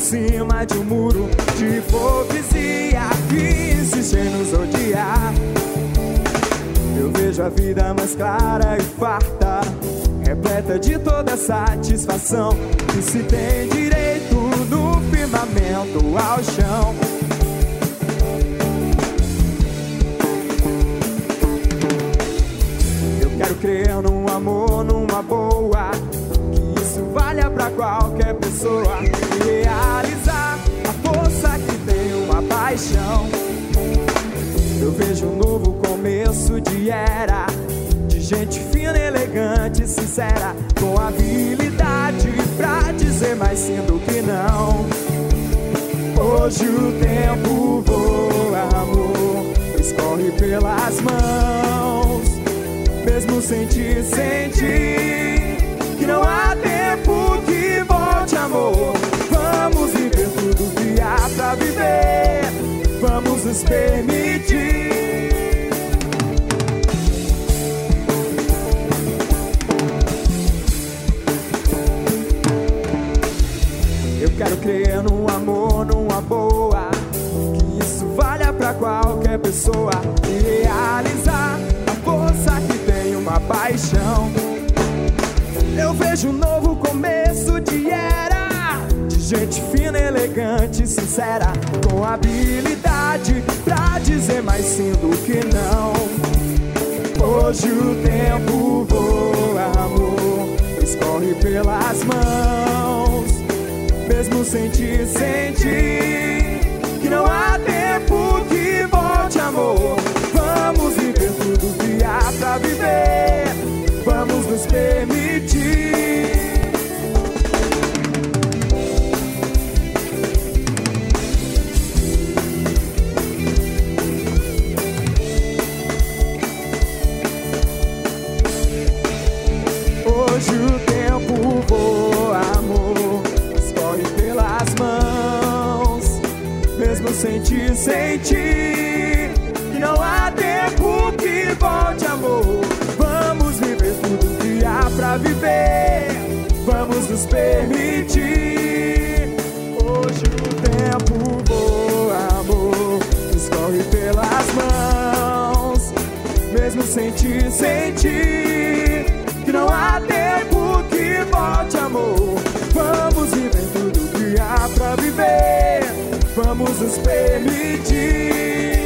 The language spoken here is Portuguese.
cima de um muro de hipocrisia que insiste em nos odiar. Eu vejo a vida mais clara e farta, repleta de toda satisfação, que se tem direito no firmamento ao chão. Eu quero crer num amor, numa boa, que isso valha pra qualquer pessoa, e realizar a força que tem uma paixão. Eu vejo um novo começo de era, de gente fina, elegante, sincera, com habilidade pra dizer mais sim do que não. Hoje o tempo voa, amor, escorre pelas mãos, mesmo sem te sentir, que não há tempo que volte, amor. Vamos viver tudo que há pra viver, vamos nos permitir. Eu quero crer num amor, numa boa, que isso valha pra qualquer pessoa, e realizar a força que tem uma paixão. Eu vejo um novo começo de era, de gente fina, elegante, sincera, com habilidade pra dizer mais sim do que não. Hoje o tempo voa, amor, escorre pelas mãos, mesmo sem te sentir, que não há tempo que volte, amor. Vamos viver tudo que há pra viver, vamos nos permitir. Hoje o tempo voa, amor, escorre pelas mãos, mesmo sem te sentir, que não há tempo que volte, amor. Vamos viver tudo que há pra viver, vamos nos permitir. Hoje o tempo voa, amor, escorre pelas mãos, mesmo sem te sentir, que não há tempo que volte, amor. Vamos viver tudo que há pra viver, vamos nos permitir.